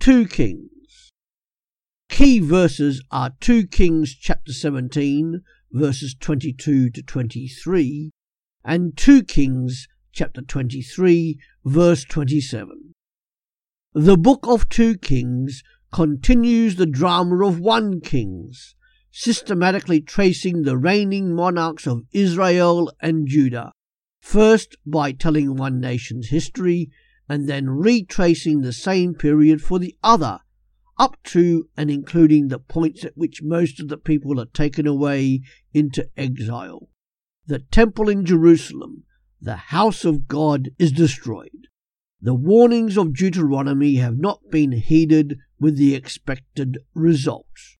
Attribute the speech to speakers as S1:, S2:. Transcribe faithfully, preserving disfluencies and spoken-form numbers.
S1: two Kings. Key verses are two Kings chapter seventeen, verses twenty-two to twenty-three, and two Kings chapter twenty-three, verse twenty-seven. The book of two Kings continues the drama of one Kings, systematically tracing the reigning monarchs of Israel and Judah, first by telling one nation's history and then retracing the same period for the other, up to and including the points at which most of the people are taken away into exile. The temple in Jerusalem, the house of God, is destroyed. The warnings of Deuteronomy have not been heeded with the expected results.